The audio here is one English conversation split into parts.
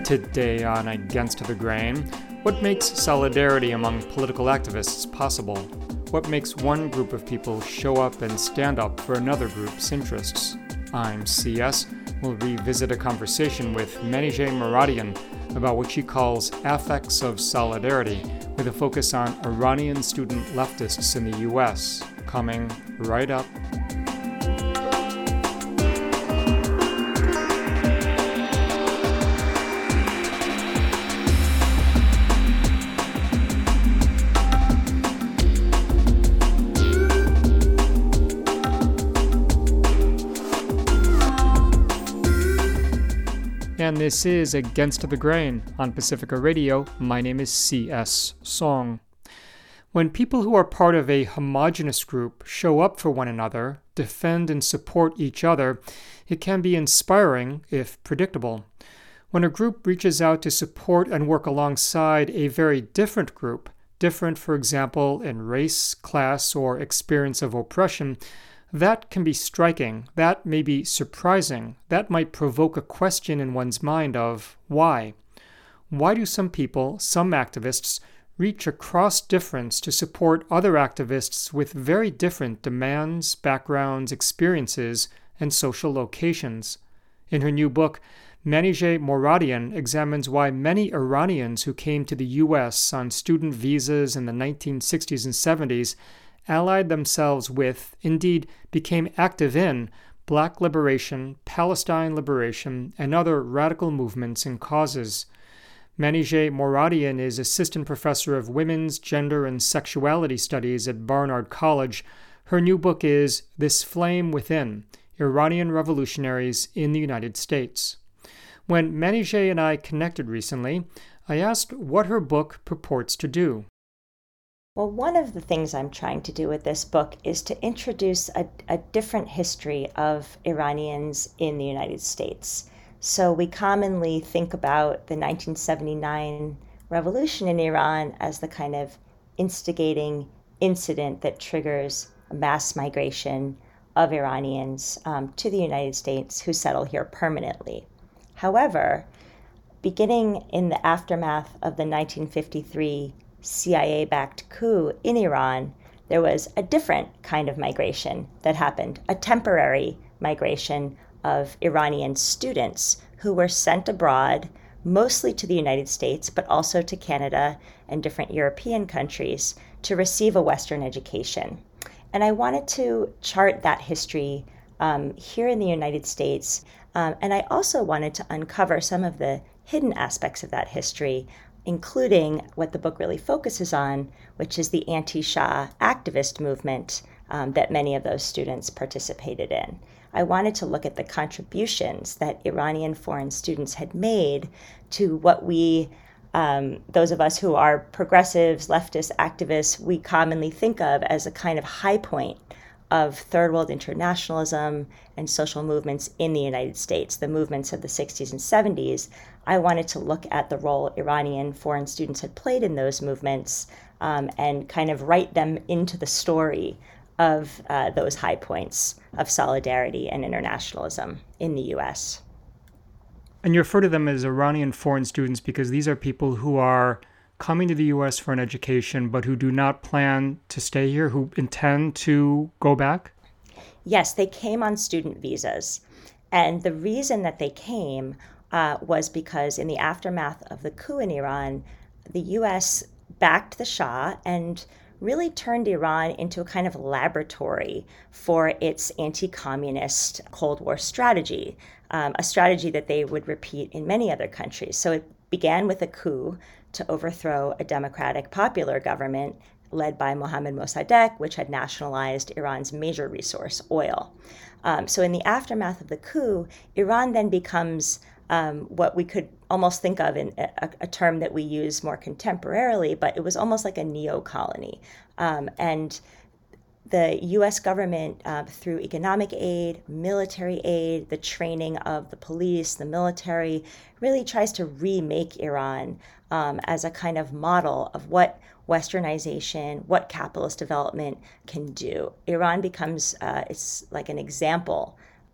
Today on Against the Grain, what makes solidarity among political activists possible? What makes one group of people show up and stand up for another group's interests? I'm CS. We'll revisit a conversation with Manijeh Moradian about what she calls affects of solidarity, with a focus on Iranian student leftists in the U.S. Coming right up. And this is Against the Grain on Pacifica Radio. My name is C.S. Song. When people who are part of a homogenous group show up for one another, defend and support each other, it can be inspiring, if predictable. When a group reaches out to support and work alongside a very different group, different, for example, in race, class, or experience of oppression, that can be striking, that may be surprising, that might provoke a question in one's mind of why? Why do some people, some activists, reach across difference to support other activists with very different demands, backgrounds, experiences, and social locations? In her new book, Manijeh Moradian examines why many Iranians who came to the U.S. on student visas in the 1960s and 70s allied themselves with, indeed became active in, Black liberation, Palestine liberation, and other radical movements and causes. Manijeh Moradian is assistant professor of women's, gender, and sexuality studies at Barnard College. Her new book is This Flame Within: Iranian Revolutionaries in the United States. When Manijeh and I connected recently, I asked what her book purports to do. Well, one of the things I'm trying to do with this book is to introduce a different history of Iranians in the United States. So we commonly think about the 1979 revolution in Iran as the kind of instigating incident that triggers a mass migration of Iranians to the United States who settle here permanently. However, beginning in the aftermath of the 1953 CIA-backed coup in Iran, there was a different kind of migration that happened, a temporary migration of Iranian students who were sent abroad, mostly to the United States, but also to Canada and different European countries, to receive a Western education. And I wanted to chart that history here in the United States, and I also wanted to uncover some of the hidden aspects of that history, including what the book really focuses on, which is the anti-Shah activist movement that many of those students participated in. I wanted to look at the contributions that Iranian foreign students had made to what we, those of us who are progressives, leftist activists, we commonly think of as a kind of high point of third world internationalism and social movements in the United States, the movements of the 60s and 70s. I wanted to look at the role Iranian foreign students had played in those movements and kind of write them into the story of those high points of solidarity and internationalism in the U.S. And you refer to them as Iranian foreign students because these are people who are coming to the U.S. for an education, but who do not plan to stay here, who intend to go back? Yes, they came on student visas. And the reason that they came was because in the aftermath of the coup in Iran, the U.S. backed the Shah and really turned Iran into a kind of laboratory for its anti-communist Cold War strategy, a strategy that they would repeat in many other countries. So it began with a coup to overthrow a democratic popular government led by Mohammad Mossadegh, which had nationalized Iran's major resource, oil. So in the aftermath of the coup, Iran then becomes what we could almost think of in a term that we use more contemporarily, but it was almost like a neo-colony. And the U.S. government, through economic aid, military aid, the training of the police, the military, really tries to remake Iran as a kind of model of what Westernization, what capitalist development can do. Iran becomes, it's like an example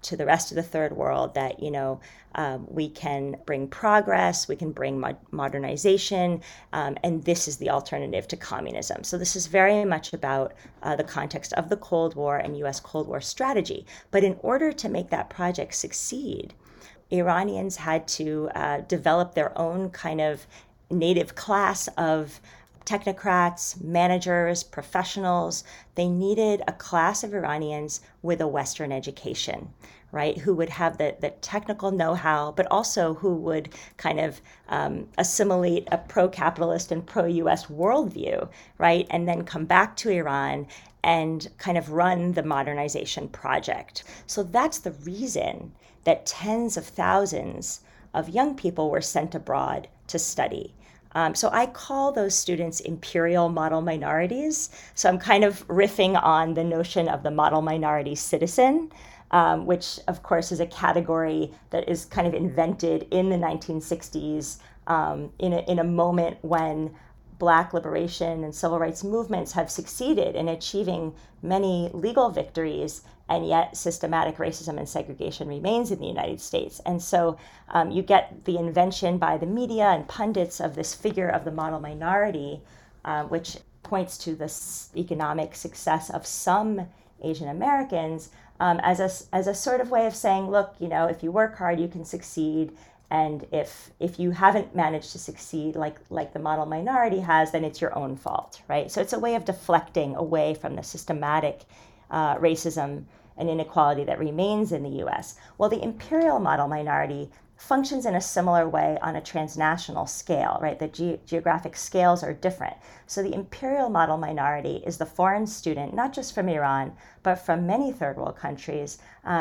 to the rest of the third world that, we can bring progress, we can bring modernization, and this is the alternative to communism. So this is very much about the context of the Cold War and U.S. Cold War strategy. But in order to make that project succeed, Iranians had to develop their own kind of native class of technocrats, managers, professionals. They needed a class of Iranians with a Western education, right, who would have the technical know-how, but also who would kind of assimilate a pro-capitalist and pro-US worldview, right, and then come back to Iran and kind of run the modernization project. So that's the reason that tens of thousands of young people were sent abroad to study. So I call those students imperial model minorities. So I'm kind of riffing on the notion of the model minority citizen, which of course is a category that is kind of invented in the 1960s in a moment when Black liberation and civil rights movements have succeeded in achieving many legal victories, and yet systematic racism and segregation remains in the United States. And so you get the invention by the media and pundits of this figure of the model minority, which points to the economic success of some Asian Americans as a sort of way of saying, look, if you work hard, you can succeed. And if you haven't managed to succeed like the model minority has, then it's your own fault, right? So it's a way of deflecting away from the systematic racism and inequality that remains in the U.S. Well, the imperial model minority functions in a similar way on a transnational scale, right? The geographic scales are different. So the imperial model minority is the foreign student, not just from Iran, but from many third world countries,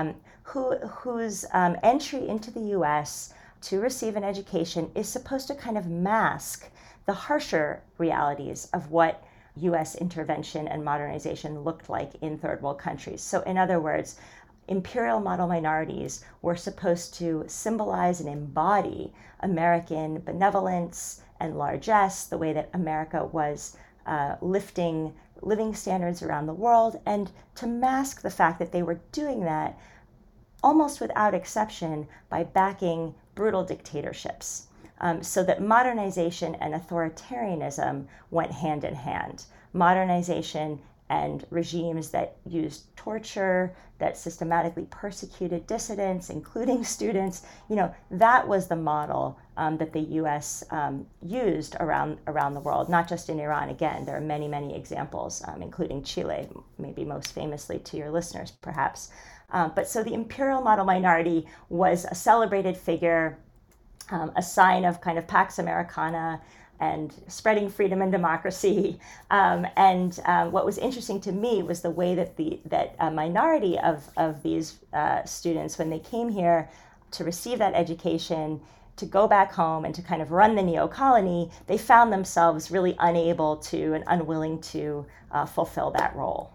whose entry into the U.S. to receive an education is supposed to kind of mask the harsher realities of what U.S. intervention and modernization looked like in third world countries. So in other words, imperial model minorities were supposed to symbolize and embody American benevolence and largesse, the way that America was lifting living standards around the world, and to mask the fact that they were doing that almost without exception by backing brutal dictatorships. So that modernization and authoritarianism went hand in hand. Modernization and regimes that used torture, that systematically persecuted dissidents, including students, that was the model that the U.S. used around the world, not just in Iran. Again, there are many, many examples, including Chile, maybe most famously to your listeners, perhaps. But so the imperial model minority was a celebrated figure, a sign of kind of Pax Americana and spreading freedom and democracy. And what was interesting to me was the way that a minority of these students, when they came here to receive that education, to go back home and to kind of run the neo-colony, they found themselves really unable to and unwilling to fulfill that role.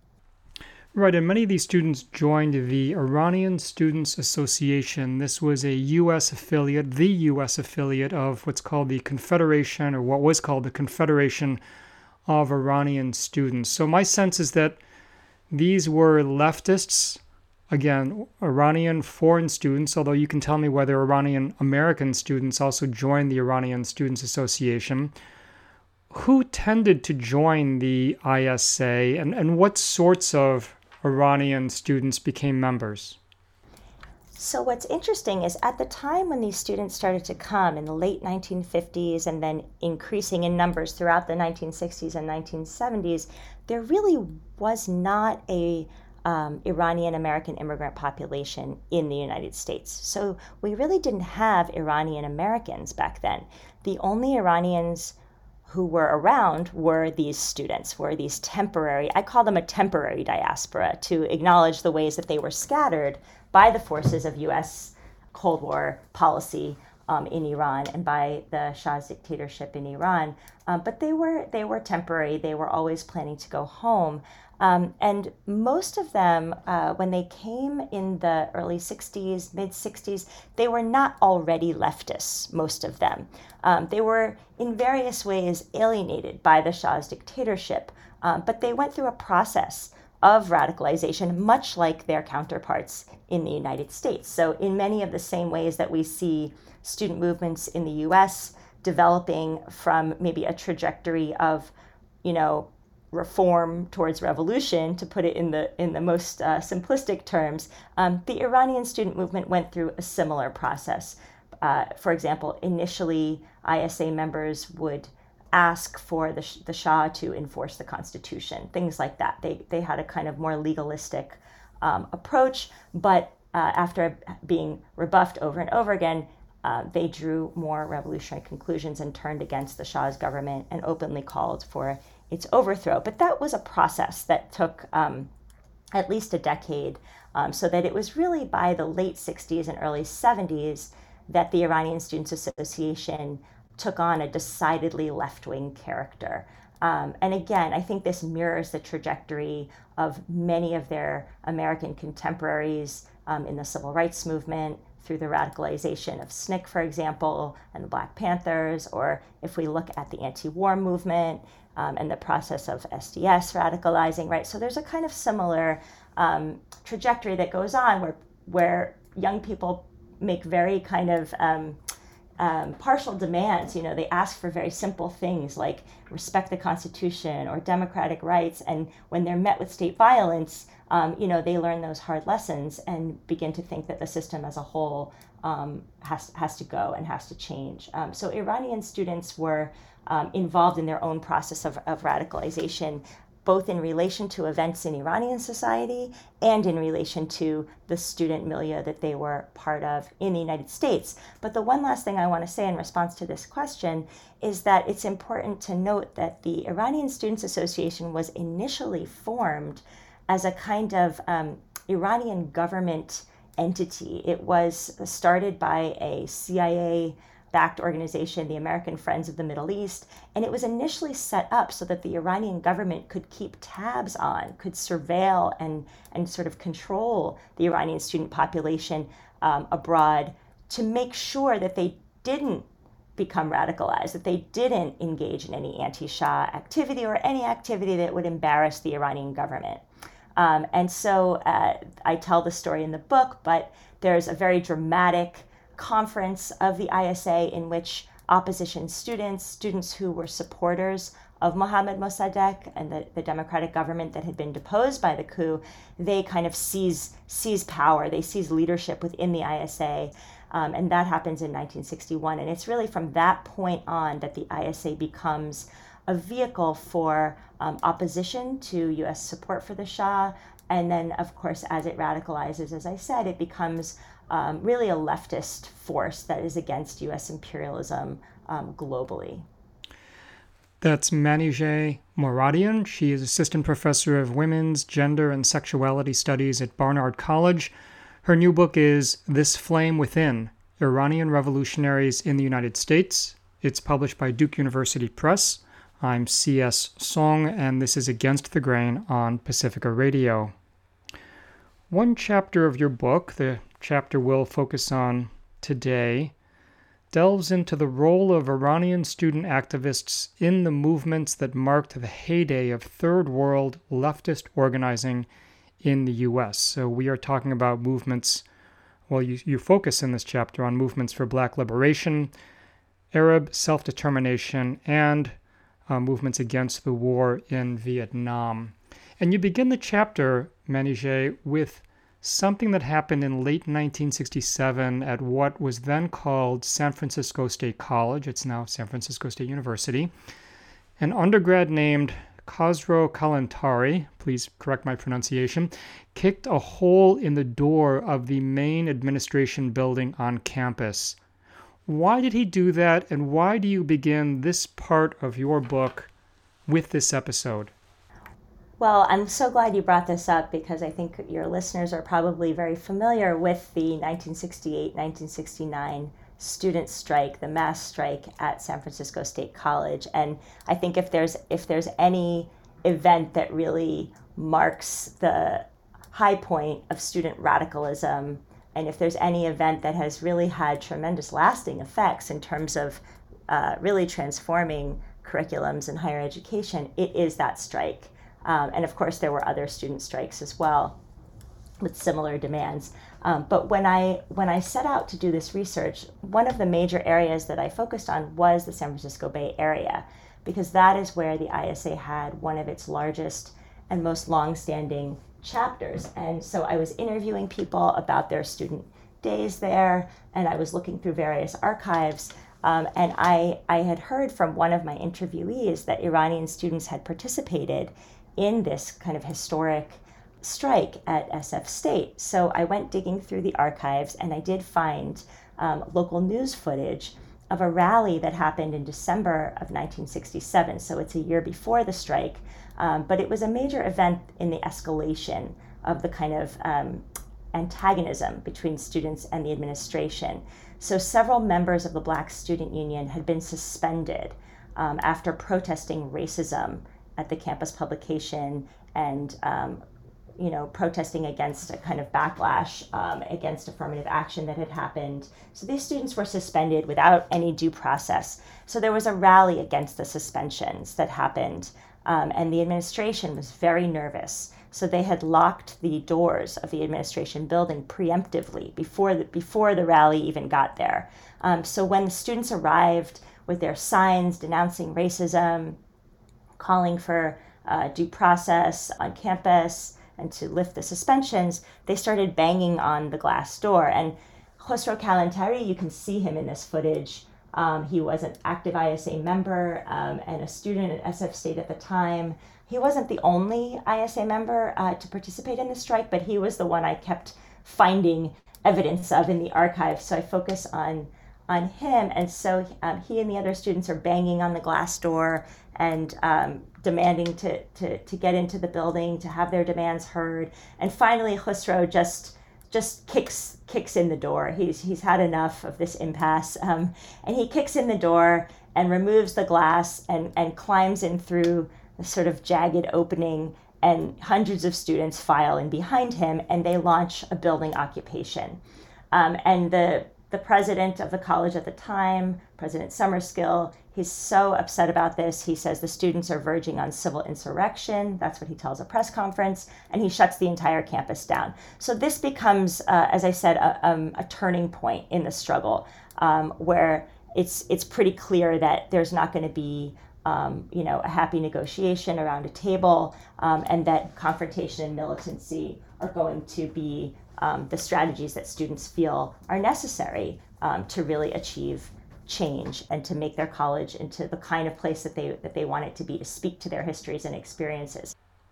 Right, and many of these students joined the Iranian Students Association. This was a U.S. affiliate, the U.S. affiliate of what's called the Confederation, or what was called the Confederation of Iranian Students. So my sense is that these were leftists, again, Iranian foreign students, although you can tell me whether Iranian American students also joined the Iranian Students Association. Who tended to join the ISA, and what sorts of Iranian students became members? So what's interesting is at the time when these students started to come in the late 1950s and then increasing in numbers throughout the 1960s and 1970s, there really was not a Iranian American immigrant population in the United States. So we really didn't have Iranian Americans back then. The only Iranians who were around were these students, were these temporary, I call them a temporary diaspora, to acknowledge the ways that they were scattered by the forces of U.S. Cold War policy in Iran and by the Shah's dictatorship in Iran. But they were temporary. They were always planning to go home. And most of them, when they came in the early 60s, mid-60s, they were not already leftists, most of them. They were in various ways alienated by the Shah's dictatorship, but they went through a process of radicalization, much like their counterparts in the United States. So in many of the same ways that we see student movements in the US developing from maybe a trajectory of, reform towards revolution, to put it in the most simplistic terms, the Iranian student movement went through a similar process. For example, initially, ISA members would ask for the Shah to enforce the constitution, things like that. They had a kind of more legalistic approach, but after being rebuffed over and over again, they drew more revolutionary conclusions and turned against the Shah's government and openly called for its overthrow. But that was a process that took at least a decade, so that it was really by the late 60s and early 70s that the Iranian Students Association took on a decidedly left-wing character. And again, I think this mirrors the trajectory of many of their American contemporaries in the civil rights movement, through the radicalization of SNCC, for example, and the Black Panthers, or if we look at the anti-war movement and the process of SDS radicalizing, right? So there's a kind of similar trajectory that goes on where young people make very kind of partial demands. They ask for very simple things like respect the Constitution or democratic rights. And when they're met with state violence, they learn those hard lessons and begin to think that the system as a whole has to go and has to change. So Iranian students were involved in their own process of radicalization, both in relation to events in Iranian society and in relation to the student milieu that they were part of in the United States. But the one last thing I want to say in response to this question is that it's important to note that the Iranian Students Association was initially formed as a kind of Iranian government entity. It was started by a CIA-backed organization, the American Friends of the Middle East, and it was initially set up so that the Iranian government could keep tabs on, could surveil and sort of control the Iranian student population abroad to make sure that they didn't become radicalized, that they didn't engage in any anti-Shah activity or any activity that would embarrass the Iranian government. And so I tell the story in the book, but there's a very dramatic conference of the ISA in which opposition students who were supporters of Mohammad Mossadegh and the democratic government that had been deposed by the coup, they kind of seize power, they seize leadership within the ISA. And that happens in 1961. And it's really from that point on that the ISA becomes a vehicle for opposition to U.S. support for the Shah. And then, of course, as it radicalizes, as I said, it becomes really a leftist force that is against U.S. imperialism globally. That's Manijeh Moradian. She is assistant professor of women's, gender, and sexuality studies at Barnard College. Her new book is This Flame Within: Iranian Revolutionaries in the United States. It's published by Duke University Press. I'm C.S. Song, and this is Against the Grain on Pacifica Radio. One chapter of your book, the chapter we'll focus on today, delves into the role of Iranian student activists in the movements that marked the heyday of Third World leftist organizing in the U.S. So we are talking about movements, well, you focus in this chapter on movements for Black liberation, Arab self-determination, and movements against the war in Vietnam. And you begin the chapter, Manijeh, with something that happened in late 1967 at what was then called San Francisco State College. It's now San Francisco State University. An undergrad named Khosrow Kalantari, please correct my pronunciation, kicked a hole in the door of the main administration building on campus. Why did he do that, and why do you begin this part of your book with this episode? Well, I'm so glad you brought this up because I think your listeners are probably very familiar with the 1968-1969 student strike, the mass strike at San Francisco State College. And I think if there's any event that really marks the high point of student radicalism, and if there's any event that has really had tremendous lasting effects in terms of really transforming curriculums in higher education, it is that strike. And of course, there were other student strikes as well with similar demands. But when I set out to do this research, one of the major areas that I focused on was the San Francisco Bay Area, because that is where the ISA had one of its largest and most long-standing chapters. And so I was interviewing people about their student days there, and I was looking through various archives. And I had heard from one of my interviewees that Iranian students had participated in this kind of historic strike at SF State. So I went digging through the archives, and I did find local news footage of a rally that happened in December of 1967. So it's a year before the strike, but it was a major event in the escalation of the kind of antagonism between students and the administration. So several members of the Black Student Union had been suspended after protesting racism at the campus publication and protesting against a kind of backlash against affirmative action that had happened. So these students were suspended without any due process. So there was a rally against the suspensions that happened, and the administration was very nervous. So they had locked the doors of the administration building preemptively before the rally even got there. So when the students arrived with their signs denouncing racism, calling for due process on campus, and to lift the suspensions, they started banging on the glass door. And Khosrow Kalantari, you can see him in this footage. He was an active ISA member and a student at SF State at the time. He wasn't the only ISA member to participate in the strike, but he was the one I kept finding evidence of in the archive. So I focus on him. And so he and the other students are banging on the glass door and demanding to get into the building, to have their demands heard. And finally, Khosrow just kicks in the door. He's had enough of this impasse. And he kicks in the door and removes the glass and climbs in through the sort of jagged opening, and hundreds of students file in behind him, and they launch a building occupation. And the president of the college at the time, President Summerskill, he's so upset about this. He says the students are verging on civil insurrection. That's what he tells a press conference, and he shuts the entire campus down. So this becomes, as I said, a turning point in the struggle, where it's pretty clear that there's not going to be a happy negotiation around a table, and that confrontation and militancy are going to be the strategies that students feel are necessary to really achieve change and to make their college into the kind of place that they want it to be, to speak to their histories and experiences.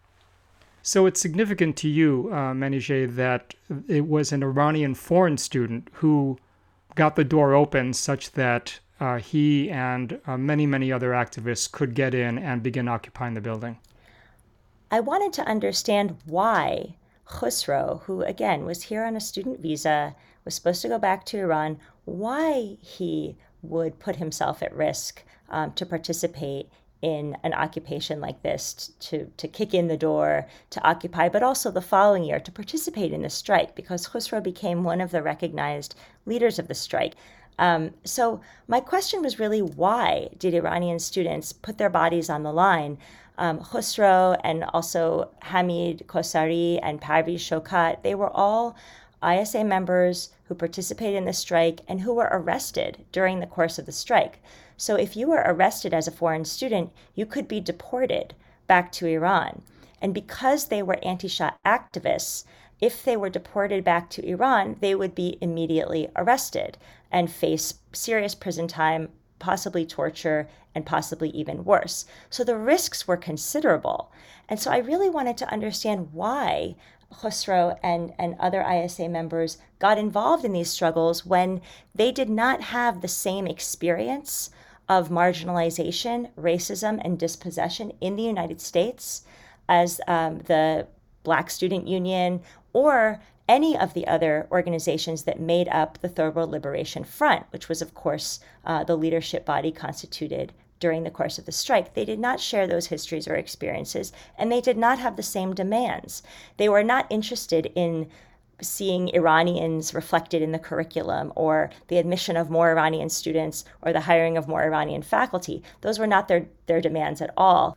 So it's significant to you, Manijeh, that it was an Iranian foreign student who got the door open such that he and many, many other activists could get in and begin occupying the building. I wanted to understand why Khosrow, who again was here on a student visa, was supposed to go back to Iran, why he would put himself at risk to participate in an occupation like this, to kick in the door, to occupy, but also the following year to participate in the strike, because Khosrow became one of the recognized leaders of the strike. So my question was really, why did Iranian students put their bodies on the line? Khosrow and also Hamid Kosari and Parviz Shokat, they were all ISA members who participated in the strike and who were arrested during the course of the strike. So if you were arrested as a foreign student, you could be deported back to Iran. And because they were anti-Shah activists, if they were deported back to Iran, they would be immediately arrested and face serious prison time, possibly torture, and possibly even worse. So the risks were considerable. And so I really wanted to understand why Khosrow and other ISA members got involved in these struggles when they did not have the same experience of marginalization, racism, and dispossession in the United States as the Black Student Union or any of the other organizations that made up the Third World Liberation Front, which was, of course, the leadership body constituted during the course of the strike. They did not share those histories or experiences, and they did not have the same demands. They were not interested in seeing Iranians reflected in the curriculum or the admission of more Iranian students or the hiring of more Iranian faculty. Those were not their demands at all.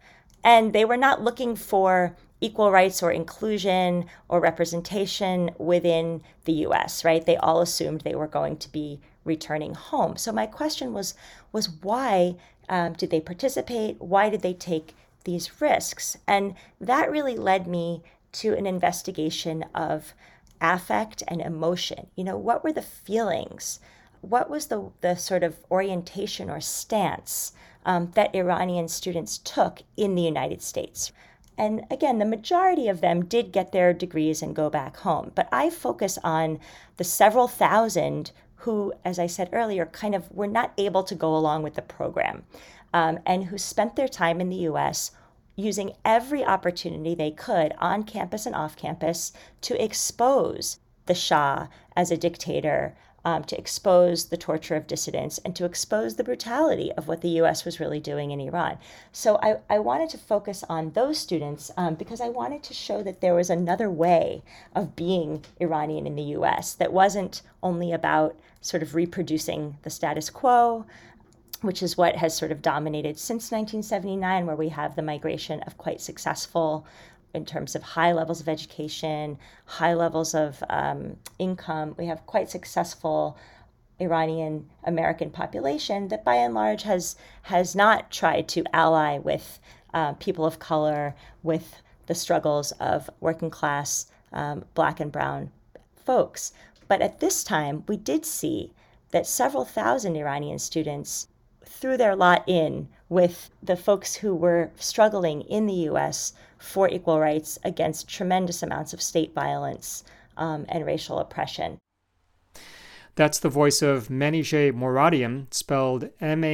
And they were not looking for equal rights or inclusion or representation within the US, right? They all assumed they were going to be returning home. So my question was why did they participate? Why did they take these risks? And that really led me to an investigation of affect and emotion. What were the feelings? What was the sort of orientation or stance that Iranian students took in the United States? And again, the majority of them did get their degrees and go back home. But I focus on the several thousand who, as I said earlier, kind of were not able to go along with the program, and who spent their time in the US using every opportunity they could on campus and off campus to expose the Shah as a dictator, to expose the torture of dissidents, and to expose the brutality of what the U.S. was really doing in Iran. So I wanted to focus on those students because I wanted to show that there was another way of being Iranian in the U.S. that wasn't only about sort of reproducing the status quo, which is what has sort of dominated since 1979, where we have the migration of quite successful, in terms of high levels of education, high levels of income. We have quite successful Iranian American population that by and large has not tried to ally with people of color, with the struggles of working class Black and brown folks. But at this time, we did see that several thousand Iranian students threw their lot in with the folks who were struggling in the U.S. for equal rights against tremendous amounts of state violence and racial oppression. That's the voice of Manijeh Moradian, spelled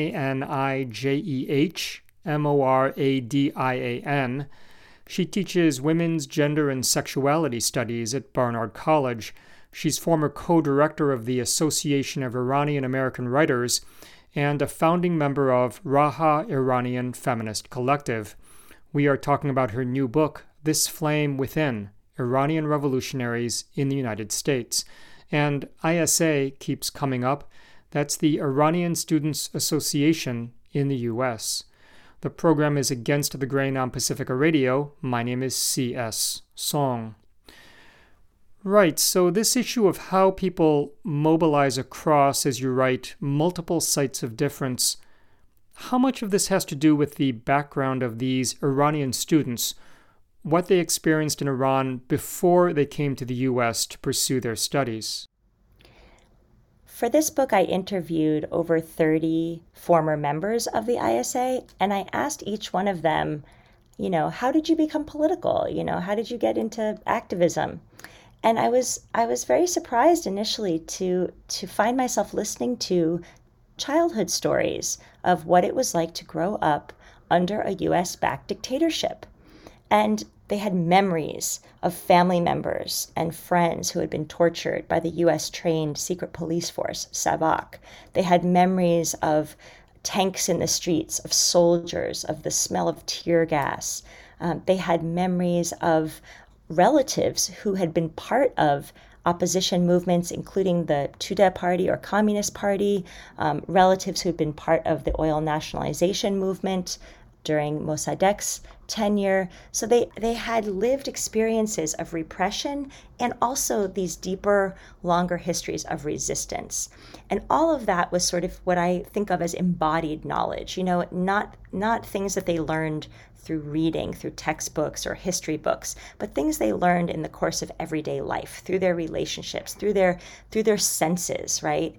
Manijeh Moradian. She teaches women's gender and sexuality studies at Barnard College. She's former co-director of the Association of Iranian American Writers and a founding member of Raha Iranian Feminist Collective. We are talking about her new book, This Flame Within, Iranian Revolutionaries in the United States. And ISA keeps coming up. That's the Iranian Students Association in the U.S. The program is Against the Grain on Pacifica Radio. My name is C.S. Song. Right, so this issue of how people mobilize across, as you write, multiple sites of difference, how much of this has to do with the background of these Iranian students, what they experienced in Iran before they came to the U.S. to pursue their studies? For this book, I interviewed over 30 former members of the ISA, and I asked each one of them, how did you become political? How did you get into activism? And I was very surprised initially to find myself listening to childhood stories of what it was like to grow up under a U.S.-backed dictatorship. And they had memories of family members and friends who had been tortured by the U.S.-trained secret police force, Savak. They had memories of tanks in the streets, of soldiers, of the smell of tear gas. They had memories of relatives who had been part of opposition movements, including the Tudeh Party or Communist Party, relatives who had been part of the oil nationalization movement during Mossadegh's tenure. So they had lived experiences of repression and also these deeper, longer histories of resistance. And all of that was sort of what I think of as embodied knowledge, not things that they learned through reading, through textbooks or history books, but things they learned in the course of everyday life, through their relationships, through their senses, right?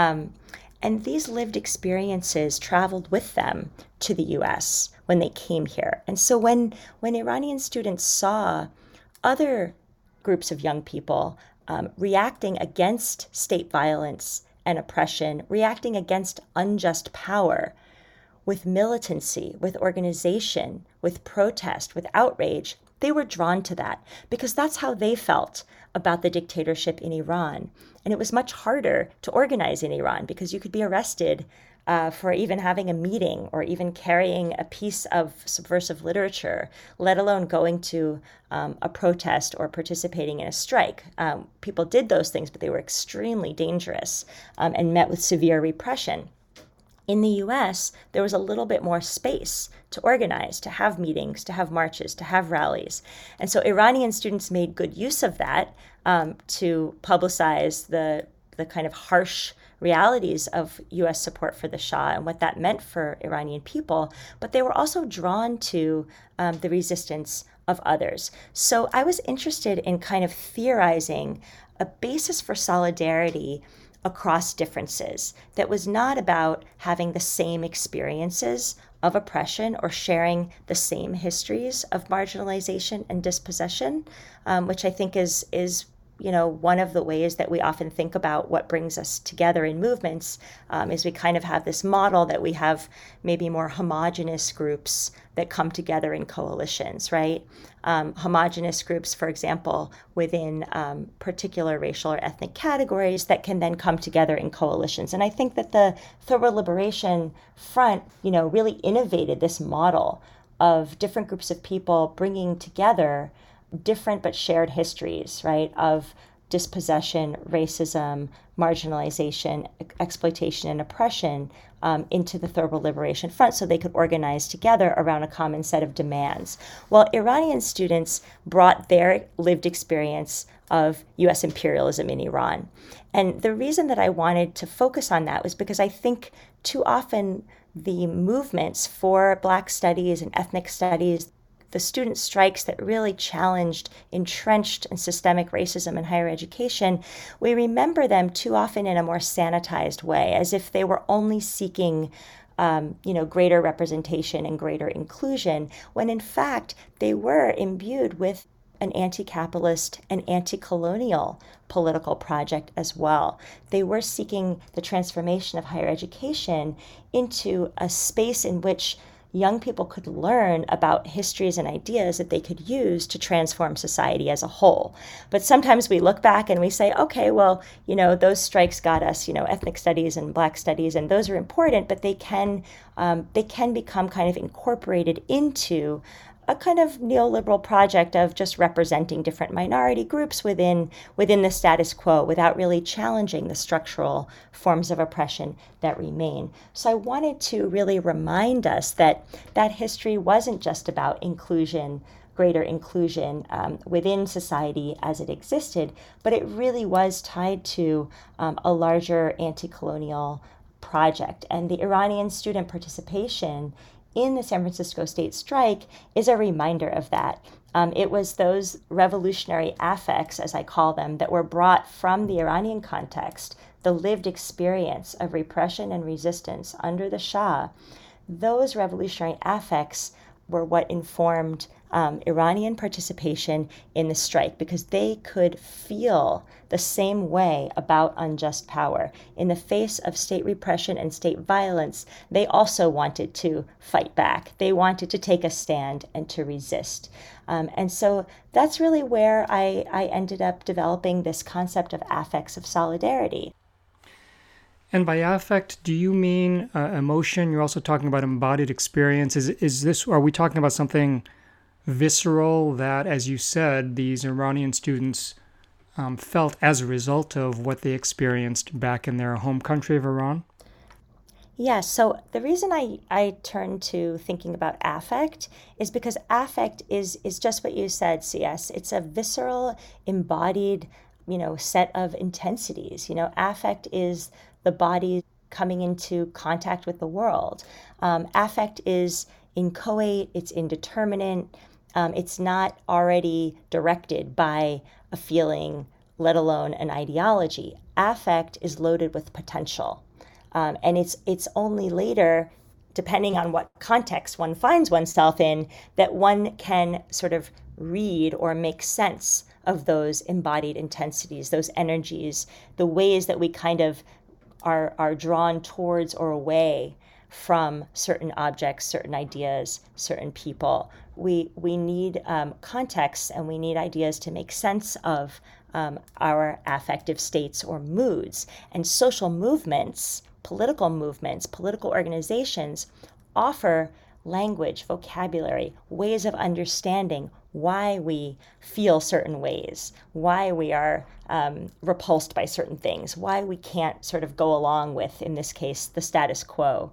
And these lived experiences traveled with them to the U.S. when they came here. And so when Iranian students saw other groups of young people reacting against state violence and oppression, reacting against unjust power, with militancy, with organization, with protest, with outrage, they were drawn to that because that's how they felt about the dictatorship in Iran. And it was much harder to organize in Iran because you could be arrested for even having a meeting or even carrying a piece of subversive literature, let alone going to a protest or participating in a strike. People did those things, but they were extremely dangerous and met with severe repression. In the US, there was a little bit more space to organize, to have meetings, to have marches, to have rallies. And so Iranian students made good use of that to publicize the kind of harsh realities of US support for the Shah and what that meant for Iranian people. But they were also drawn to the resistance of others. So I was interested in kind of theorizing a basis for solidarity across differences that was not about having the same experiences of oppression or sharing the same histories of marginalization and dispossession, which I think is one of the ways that we often think about what brings us together in movements, is we kind of have this model that we have maybe more homogenous groups that come together in coalitions, right? Homogenous groups, for example, within particular racial or ethnic categories that can then come together in coalitions. And I think that the Third Liberation Front, really innovated this model of different groups of people bringing together different but shared histories, right, of dispossession, racism, marginalization, exploitation, and oppression into the Third Liberation Front so they could organize together around a common set of demands. Well, Iranian students brought their lived experience of U.S. imperialism in Iran. And the reason that I wanted to focus on that was because I think too often the movements for Black studies and ethnic studies, the student strikes that really challenged entrenched and systemic racism in higher education, we remember them too often in a more sanitized way, as if they were only seeking greater representation and greater inclusion, when in fact they were imbued with an anti-capitalist and anti-colonial political project as well. They were seeking the transformation of higher education into a space in which young people could learn about histories and ideas that they could use to transform society as a whole. But sometimes we look back and we say, okay, well, those strikes got us, ethnic studies and Black studies, and those are important, but they can become kind of incorporated into a kind of neoliberal project of just representing different minority groups within the status quo without really challenging the structural forms of oppression that remain. So I wanted to really remind us that history wasn't just about inclusion, greater inclusion within society as it existed, but it really was tied to a larger anti-colonial project. And the Iranian student participation in the San Francisco State Strike is a reminder of that. It was those revolutionary affects, as I call them, that were brought from the Iranian context, the lived experience of repression and resistance under the Shah. Those revolutionary affects were what informed Iranian participation in the strike, because they could feel the same way about unjust power. In the face of state repression and state violence, they also wanted to fight back. They wanted to take a stand and to resist. And so that's really where I ended up developing this concept of affects of solidarity. And by affect, do you mean emotion? You're also talking about embodied experience. Are we talking about something visceral that, as you said, these Iranian students felt as a result of what they experienced back in their home country of Iran? Yeah, so the reason I turn to thinking about affect is because affect is just what you said, CS. It's a visceral, embodied, set of intensities. Affect is the body coming into contact with the world. Affect is inchoate, it's indeterminate, it's not already directed by a feeling, let alone an ideology. Affect is loaded with potential. And it's only later, depending on what context one finds oneself in, that one can sort of read or make sense of those embodied intensities, those energies, the ways that we kind of are drawn towards or away from certain objects, certain ideas, certain people. We need context, and we need ideas to make sense of our affective states or moods. And social movements, political organizations offer language, vocabulary, ways of understanding why we feel certain ways, why we are repulsed by certain things, why we can't sort of go along with, in this case, the status quo,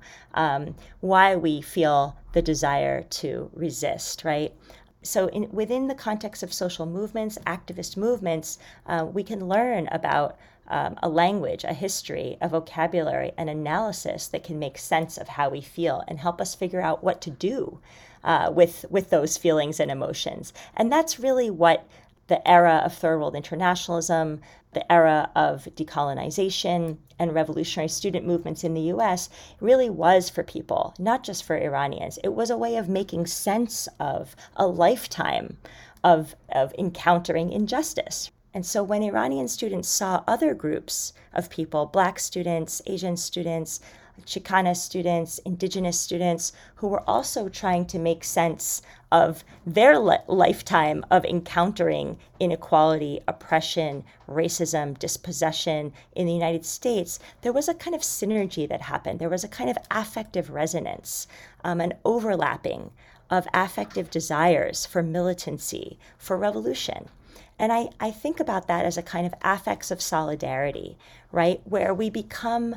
why we feel the desire to resist, right? So within the context of social movements, activist movements, we can learn about a language, a history, a vocabulary, an analysis that can make sense of how we feel and help us figure out what to do with those feelings and emotions. And that's really what the era of third world internationalism, the era of decolonization and revolutionary student movements in the US really was for people, not just for Iranians. It was a way of making sense of a lifetime of encountering injustice. And so when Iranian students saw other groups of people, Black students, Asian students, Chicana students, indigenous students, who were also trying to make sense of their lifetime of encountering inequality, oppression, racism, dispossession in the United States, there was a kind of synergy that happened. There was a kind of affective resonance, an overlapping of affective desires for militancy, for revolution. And I think about that as a kind of affects of solidarity, right? Where we become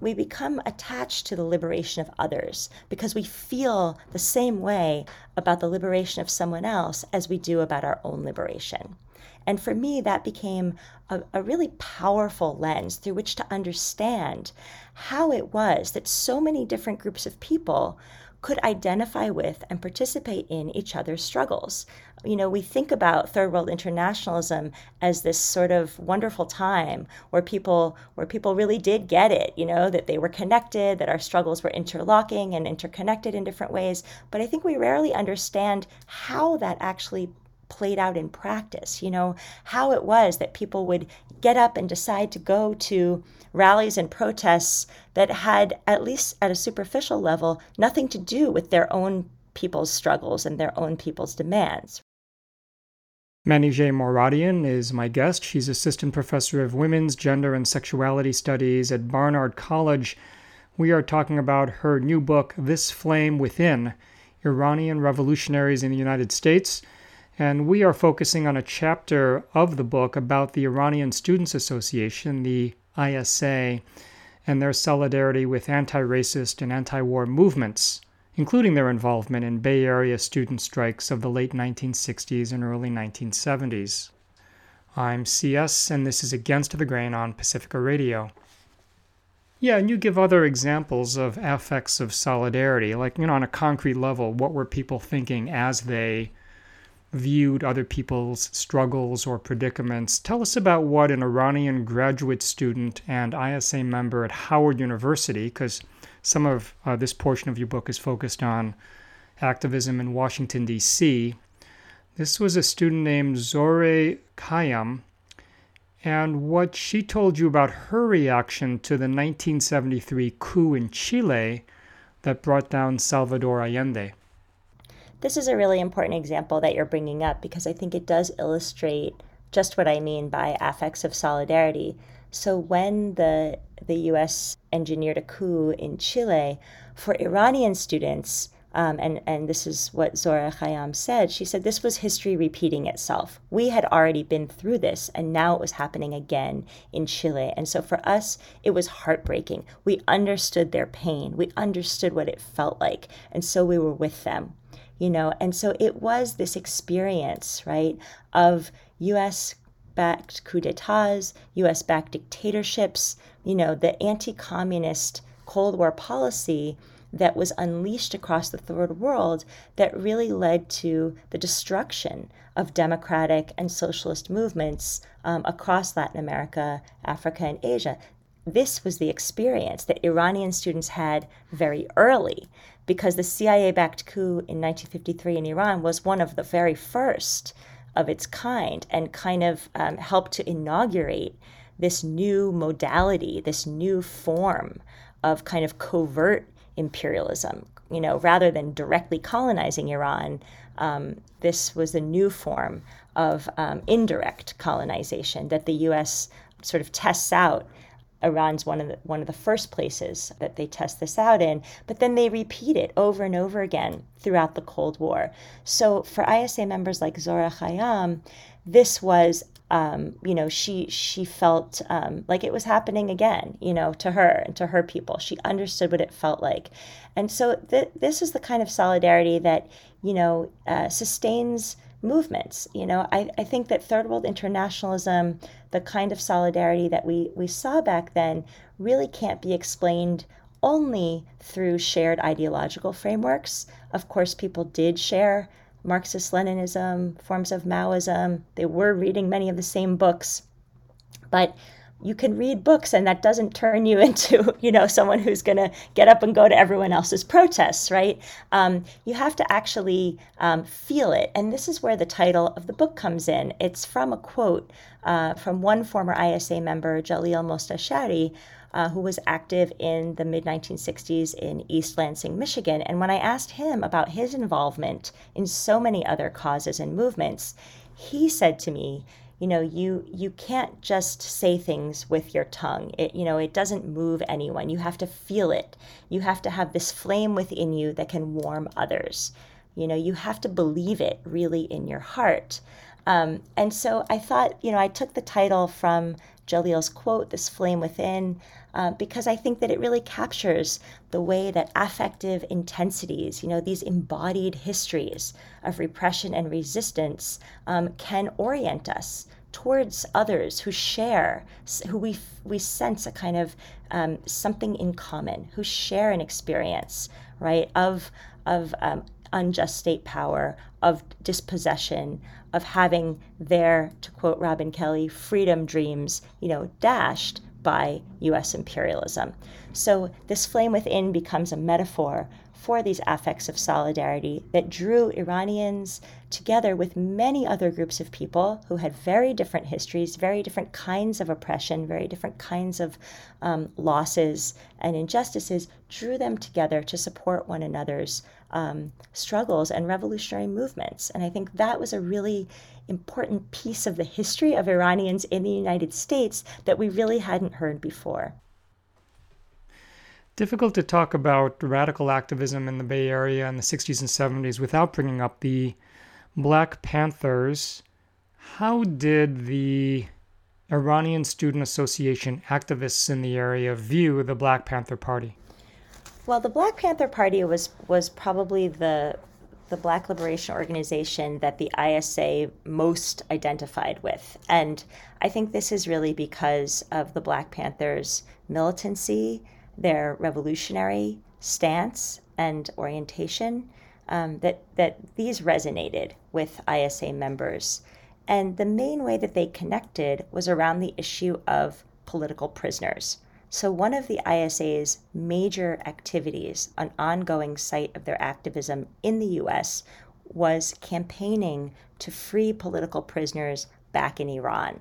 attached to the liberation of others because we feel the same way about the liberation of someone else as we do about our own liberation. And for me, that became a really powerful lens through which to understand how it was that so many different groups of people could identify with and participate in each other's struggles. You know, we think about third world internationalism as this sort of wonderful time where people really did get it, you know, that they were connected, that our struggles were interlocking and interconnected in different ways. But I think we rarely understand how that actually played out in practice, you know, how it was that people would get up and decide to go to rallies and protests that had, at least at a superficial level, nothing to do with their own people's struggles and their own people's demands. Manijeh Moradian is my guest. She's assistant professor of women's, gender, and sexuality studies at Barnard College. We are talking about her new book, This Flame Within: Iranian Revolutionaries in the United States. And we are focusing on a chapter of the book about the Iranian Students Association, the ISA, and their solidarity with anti-racist and anti-war movements, including their involvement in Bay Area student strikes of the late 1960s and early 1970s. I'm CS, and this is Against the Grain on Pacifica Radio. Yeah, and you give other examples of affects of solidarity, like, you know, on a concrete level, what were people thinking as they viewed other people's struggles or predicaments. Tell us about what an Iranian graduate student and ISA member at Howard University, because some of this portion of your book is focused on activism in Washington, D.C. This was a student named Zoreh Khayyam, and what she told you about her reaction to the 1973 coup in Chile that brought down Salvador Allende. This is a really important example that you're bringing up because I think it does illustrate just what I mean by affects of solidarity. So when the U.S. engineered a coup in Chile, for Iranian students, and this is what Zoreh Khayyam said, she said this was history repeating itself. We had already been through this, and now it was happening again in Chile. And so for us, it was heartbreaking. We understood their pain. We understood what it felt like. And so we were with them. You know, and so it was this experience, right, of U.S.-backed coups d'etats, U.S.-backed dictatorships, you know, the anti-communist Cold War policy that was unleashed across the third world that really led to the destruction of democratic and socialist movements across Latin America, Africa, and Asia. This was the experience that Iranian students had very early, because the CIA-backed coup in 1953 in Iran was one of the very first of its kind and kind of helped to inaugurate this new modality, this new form of kind of covert imperialism. You know, rather than directly colonizing Iran, this was a new form of indirect colonization that the U.S. sort of tests out Iran's one of the first places that they test this out in, but then they repeat it over and over again throughout the Cold War. So for ISA members like Zohra Khayyam, this was, she felt like it was happening again, to her and to her people. She understood what it felt like. And so this is the kind of solidarity that, sustains movements. I think that third world internationalism, the kind of solidarity that we saw back then, really can't be explained only through shared ideological frameworks. Of course, people did share Marxist-Leninism, forms of Maoism. They were reading many of the same books. But you can read books and that doesn't turn you into, someone who's going to get up and go to everyone else's protests, right? You have to actually feel it. And this is where the title of the book comes in. It's from a quote from one former ISA member, Jalil Mostashari, who was active in the mid-1960s in East Lansing, Michigan. And when I asked him about his involvement in so many other causes and movements, he said to me, you can't just say things with your tongue. It doesn't move anyone. You have to feel it. You have to have this flame within you that can warm others. You have to believe it really in your heart. And so I thought, I took the title from Jalil's quote, "This Flame Within," because I think that it really captures the way that affective intensities, these embodied histories of repression and resistance, can orient us towards others who share, who we sense a kind of something in common, who share an experience, right, of unjust state power, of dispossession, of having their, to quote Robin Kelly, freedom dreams, dashed by U.S. imperialism. So this flame within becomes a metaphor for these affects of solidarity that drew Iranians together with many other groups of people who had very different histories, very different kinds of oppression, very different kinds of losses and injustices, drew them together to support one another's struggles and revolutionary movements. And I think that was a really important piece of the history of Iranians in the United States that we really hadn't heard before. Difficult to talk about radical activism in the Bay Area in the 60s and 70s without bringing up the Black Panthers. How did the Iranian Student Association activists in the area view the Black Panther Party? Well, the Black Panther Party was probably the Black liberation organization that the ISA most identified with. And I think this is really because of the Black Panthers' militancy, their revolutionary stance and orientation, that these resonated with ISA members. And the main way that they connected was around the issue of political prisoners. So one of the ISA's major activities, an ongoing site of their activism in the U.S., was campaigning to free political prisoners back in Iran.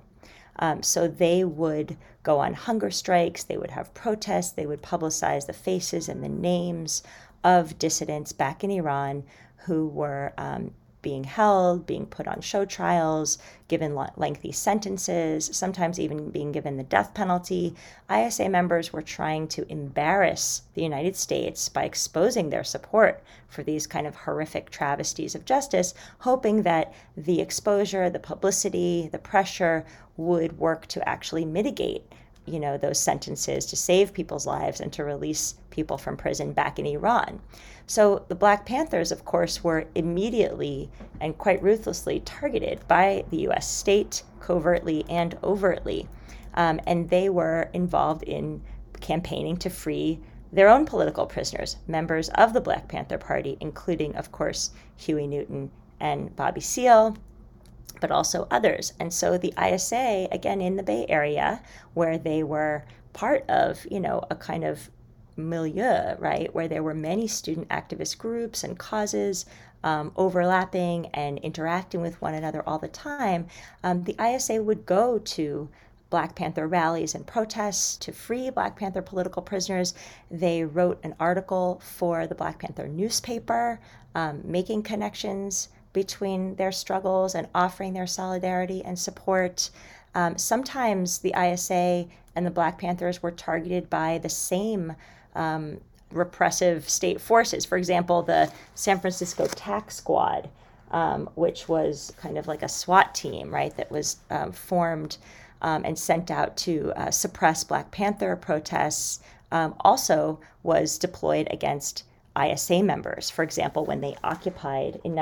So they would go on hunger strikes, they would have protests, they would publicize the faces and the names of dissidents back in Iran who were being held, being put on show trials, given lengthy sentences, sometimes even being given the death penalty. ISA members were trying to embarrass the United States by exposing their support for these kind of horrific travesties of justice, hoping that the exposure, the publicity, the pressure would work to actually mitigate those sentences, to save people's lives and to release people from prison back in Iran. So the Black Panthers, of course, were immediately and quite ruthlessly targeted by the U.S. state, covertly and overtly. And they were involved in campaigning to free their own political prisoners, members of the Black Panther Party, including, of course, Huey Newton and Bobby Seale, but also others. And so the ISA, again, in the Bay Area, where they were part of, a kind of milieu, right, where there were many student activist groups and causes overlapping and interacting with one another all the time, the ISA would go to Black Panther rallies and protests to free Black Panther political prisoners. They wrote an article for the Black Panther newspaper, making connections between their struggles and offering their solidarity and support. Sometimes the ISA and the Black Panthers were targeted by the same repressive state forces. For example, the San Francisco Tax Squad, which was kind of like a SWAT team, right, that was formed and sent out to suppress Black Panther protests, also was deployed against ISA members. For example, when they occupied in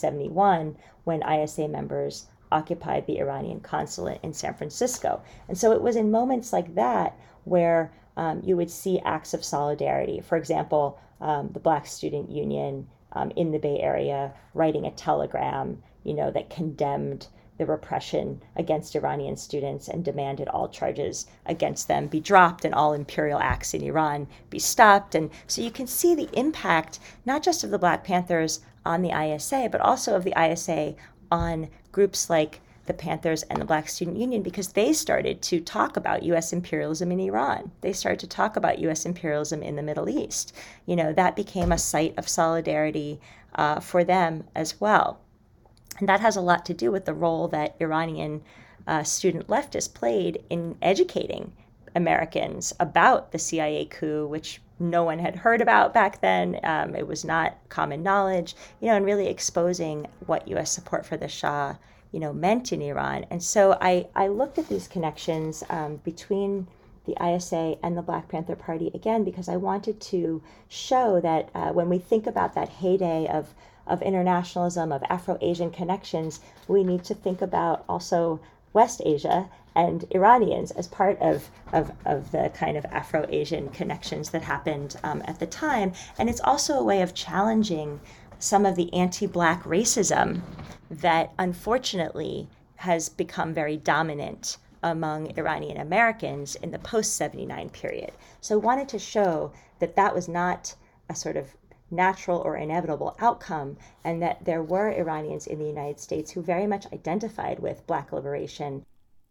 1971, when ISA members occupied the Iranian consulate in San Francisco. And so it was in moments like that where you would see acts of solidarity. For example, the Black Student Union in the Bay Area writing a telegram, that condemned the repression against Iranian students and demanded all charges against them be dropped and all imperial acts in Iran be stopped. And so you can see the impact, not just of the Black Panthers on the ISA, but also of the ISA on groups like the Panthers and the Black Student Union, because they started to talk about U.S. imperialism in Iran. They started to talk about U.S. imperialism in the Middle East. That became a site of solidarity for them as well. And that has a lot to do with the role that Iranian student leftists played in educating Americans about the CIA coup, which no one had heard about back then. It was not common knowledge, and really exposing what U.S. support for the Shah, meant in Iran. And so I looked at these connections between the ISA and the Black Panther Party, again, because I wanted to show that when we think about that heyday of internationalism, of Afro-Asian connections, we need to think about also West Asia and Iranians as part of the kind of Afro-Asian connections that happened at the time. And it's also a way of challenging some of the anti-Black racism that unfortunately has become very dominant among Iranian Americans in the post-79 period. So I wanted to show that that was not a sort of natural or inevitable outcome, and that there were Iranians in the United States who very much identified with Black liberation.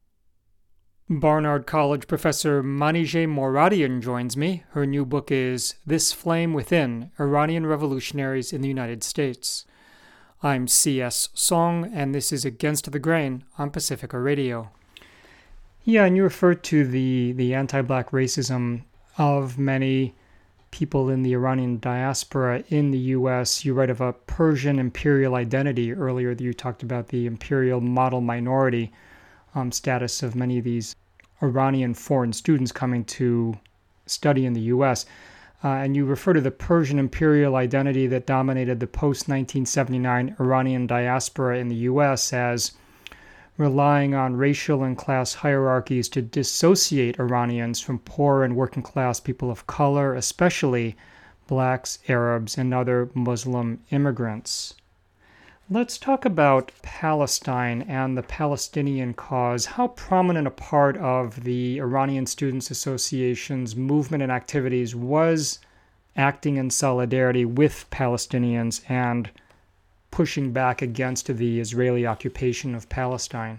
Barnard College professor Manijeh Moradian joins me. Her new book is This Flame Within: Iranian Revolutionaries in the United States. I'm C.S. Song, and this is Against the Grain on Pacifica Radio. Yeah, and you referred to the anti-Black racism of many people in the Iranian diaspora in the U.S. You write of a Persian imperial identity. Earlier you talked about the imperial model minority status of many of these Iranian foreign students coming to study in the U.S. And you refer to the Persian imperial identity that dominated the post-1979 Iranian diaspora in the U.S. as relying on racial and class hierarchies to dissociate Iranians from poor and working class people of color, especially blacks, Arabs, and other Muslim immigrants. Let's talk about Palestine and the Palestinian cause. How prominent a part of the Iranian Students Association's movement and activities was acting in solidarity with Palestinians and pushing back against the Israeli occupation of Palestine?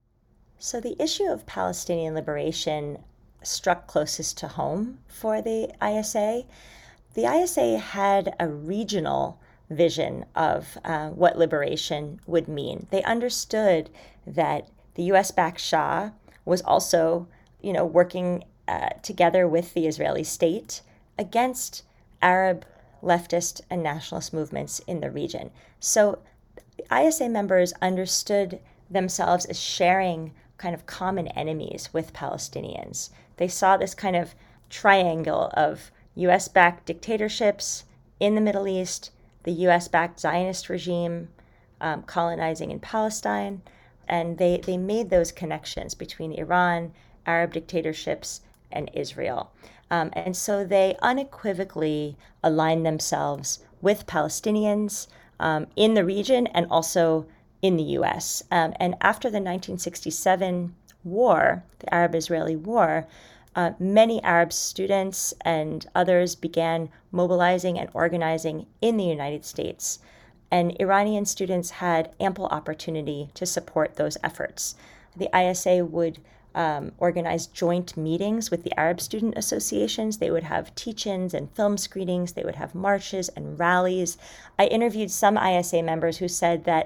So the issue of Palestinian liberation struck closest to home for the ISA. The ISA had a regional vision of what liberation would mean. They understood that the U.S.-backed Shah was also, working together with the Israeli state against Arab leftist and nationalist movements in the region. So ISA members understood themselves as sharing kind of common enemies with Palestinians. They saw this kind of triangle of U.S.-backed dictatorships in the Middle East, the U.S.-backed Zionist regime colonizing in Palestine, and they made those connections between Iran, Arab dictatorships, and Israel. And so they unequivocally aligned themselves with Palestinians in the region and also in the U.S. And after the 1967 war, the Arab-Israeli War, many Arab students and others began mobilizing and organizing in the United States. And Iranian students had ample opportunity to support those efforts. The ISA would organize joint meetings with the Arab student associations. They would have teach-ins and film screenings. They would have marches and rallies. I interviewed some ISA members who said that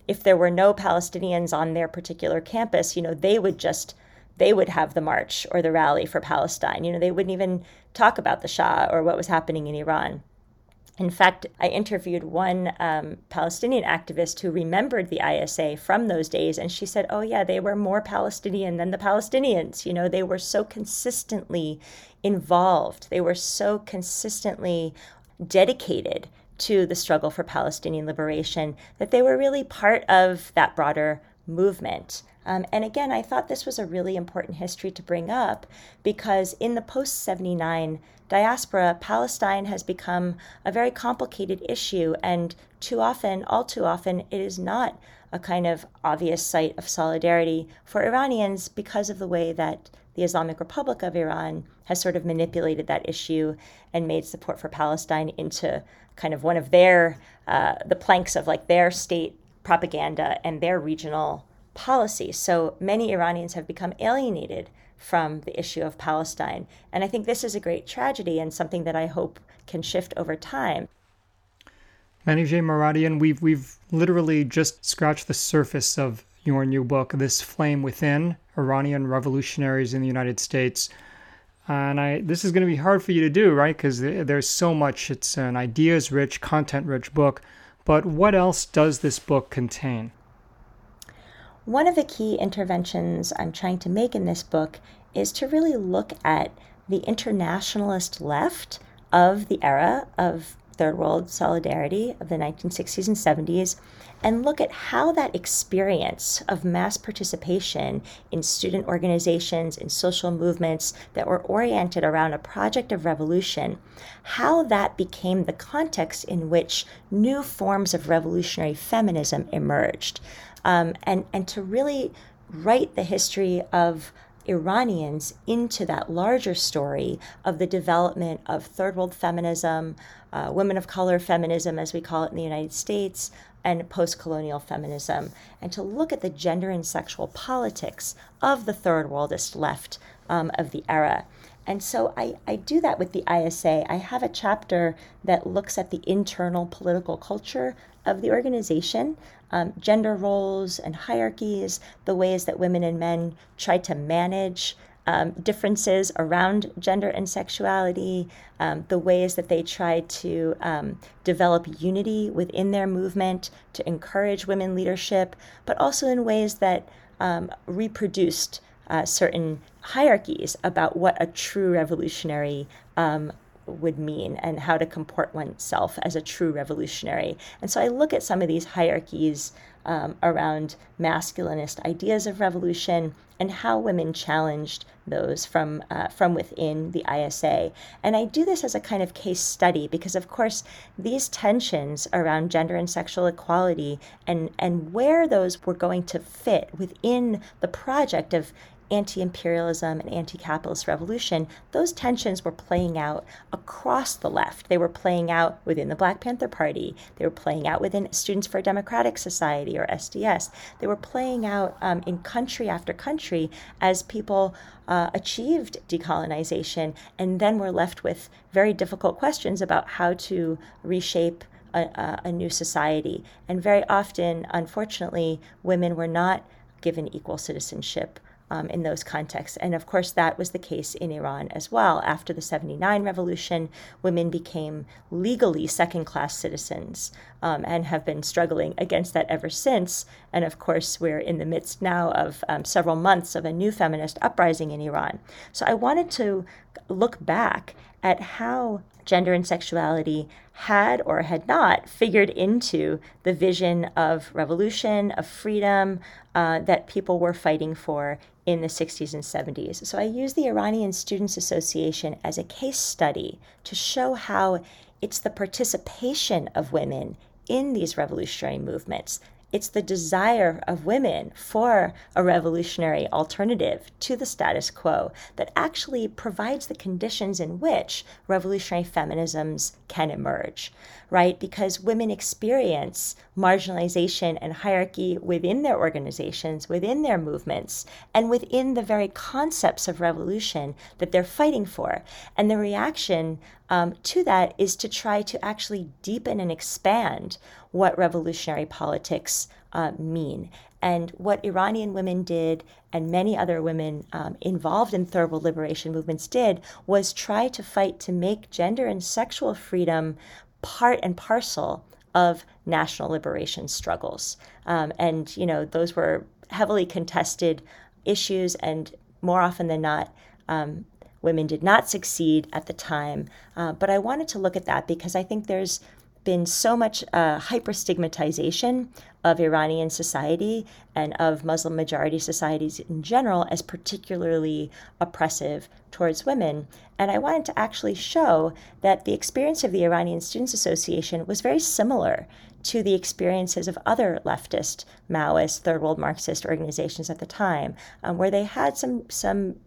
if there were no Palestinians on their particular campus, they would have the march or the rally for Palestine. They wouldn't even talk about the Shah or what was happening in Iran. In fact, I interviewed one Palestinian activist who remembered the ISA from those days, and she said, oh yeah, they were more Palestinian than the Palestinians. They were so consistently involved. They were so consistently dedicated to the struggle for Palestinian liberation that they were really part of that broader movement. And again, I thought this was a really important history to bring up because in the post-79 diaspora, Palestine has become a very complicated issue, and all too often, it is not a kind of obvious site of solidarity for Iranians because of the way that the Islamic Republic of Iran has sort of manipulated that issue and made support for Palestine into kind of one of the planks of like their state propaganda and their regional policy. So many Iranians have become alienated from the issue of Palestine. And I think this is a great tragedy and something that I hope can shift over time. Manijeh Moradian, we've literally just scratched the surface of your new book, This Flame Within, Iranian Revolutionaries in the United States. And this is going to be hard for you to do, right? Because there's so much. It's an ideas-rich, content-rich book. But what else does this book contain? One of the key interventions I'm trying to make in this book is to really look at the internationalist left of the era of Third World solidarity of the 1960s and 70s, and look at how that experience of mass participation in student organizations, in social movements that were oriented around a project of revolution, how that became the context in which new forms of revolutionary feminism emerged. And to really write the history of Iranians into that larger story of the development of third world feminism, women of color feminism, as we call it in the United States, and post-colonial feminism, and to look at the gender and sexual politics of the third worldist left of the era. And so I do that with the ISA. I have a chapter that looks at the internal political culture of the organization, gender roles and hierarchies, the ways that women and men try to manage differences around gender and sexuality, the ways that they try to develop unity within their movement to encourage women leadership, but also in ways that reproduced certain hierarchies about what a true revolutionary would mean and how to comport oneself as a true revolutionary. And so I look at some of these hierarchies around masculinist ideas of revolution and how women challenged those from within the ISA. And I do this as a kind of case study because, of course, these tensions around gender and sexual equality and where those were going to fit within the project of anti-imperialism and anti-capitalist revolution, those tensions were playing out across the left. They were playing out within the Black Panther Party. They were playing out within Students for a Democratic Society, or SDS. They were playing out in country after country as people achieved decolonization and then were left with very difficult questions about how to reshape a new society. And very often, unfortunately, women were not given equal citizenship in those contexts. And of course, that was the case in Iran as well. After the 79 revolution, women became legally second-class citizens and have been struggling against that ever since. And of course, we're in the midst now of several months of a new feminist uprising in Iran. So I wanted to look back at how gender and sexuality had or had not figured into the vision of revolution, of freedom that people were fighting for in the 60s and 70s. So I use the Iranian Students Association as a case study to show how it's the participation of women in these revolutionary movements. It's the desire of women for a revolutionary alternative to the status quo that actually provides the conditions in which revolutionary feminisms can emerge, right? Because women experience marginalization and hierarchy within their organizations, within their movements, and within the very concepts of revolution that they're fighting for. And the reaction to that is to try to actually deepen and expand what revolutionary politics mean. And what Iranian women did, and many other women involved in third world liberation movements did, was try to fight to make gender and sexual freedom part and parcel of national liberation struggles. And those were heavily contested issues, and more often than not, women did not succeed at the time. But I wanted to look at that because I think there's been so much hyper-stigmatization of Iranian society and of Muslim majority societies in general as particularly oppressive towards women. And I wanted to actually show that the experience of the Iranian Students Association was very similar to the experiences of other leftist, Maoist, third world Marxist organizations at the time, where they had some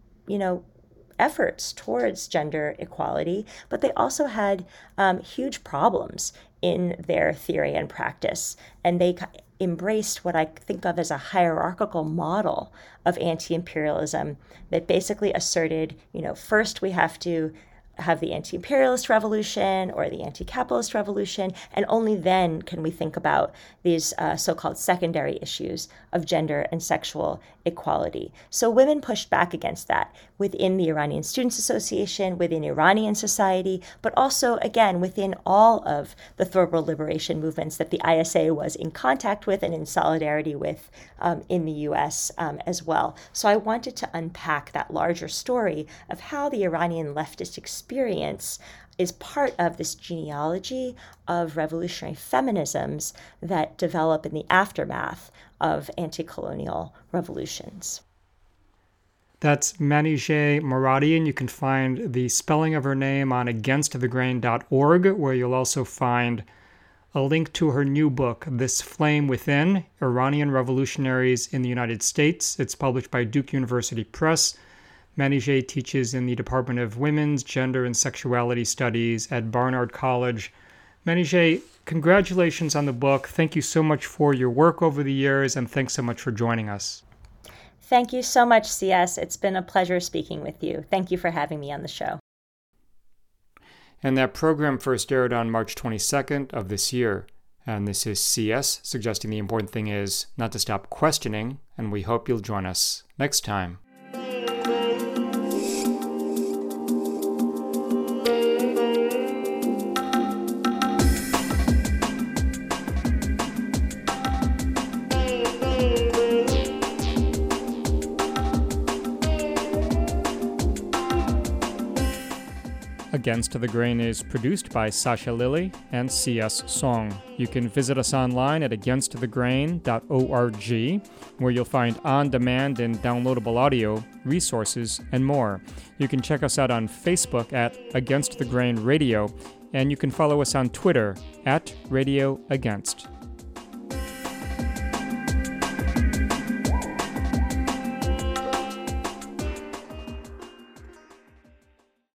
efforts towards gender equality, but they also had huge problems in their theory and practice. And they embraced what I think of as a hierarchical model of anti-imperialism that basically asserted, first we have to have the anti-imperialist revolution or the anti-capitalist revolution, and only then can we think about these so-called secondary issues of gender and sexual equality. So women pushed back against that within the Iranian Students Association, within Iranian society, but also, again, within all of the third world liberation movements that the ISA was in contact with and in solidarity with in the US as well. So I wanted to unpack that larger story of how the Iranian leftist experience is part of this genealogy of revolutionary feminisms that develop in the aftermath of anti-colonial revolutions. That's Manijeh Moradian. You can find the spelling of her name on againstthegrain.org, where you'll also find a link to her new book, This Flame Within, Iranian Revolutionaries in the United States. It's published by Duke University Press. Manijeh teaches in the Department of Women's, Gender, and Sexuality Studies at Barnard College. Manijeh, congratulations on the book. Thank you so much for your work over the years, and thanks so much for joining us. Thank you so much, CS. It's been a pleasure speaking with you. Thank you for having me on the show. And that program first aired on March 22nd of this year. And this is CS, suggesting the important thing is not to stop questioning, and we hope you'll join us next time. Against the Grain is produced by Sasha Lilly and C.S. Song. You can visit us online at againstthegrain.org, where you'll find on-demand and downloadable audio, resources, and more. You can check us out on Facebook at Against the Grain Radio, and you can follow us on Twitter at Radio Against.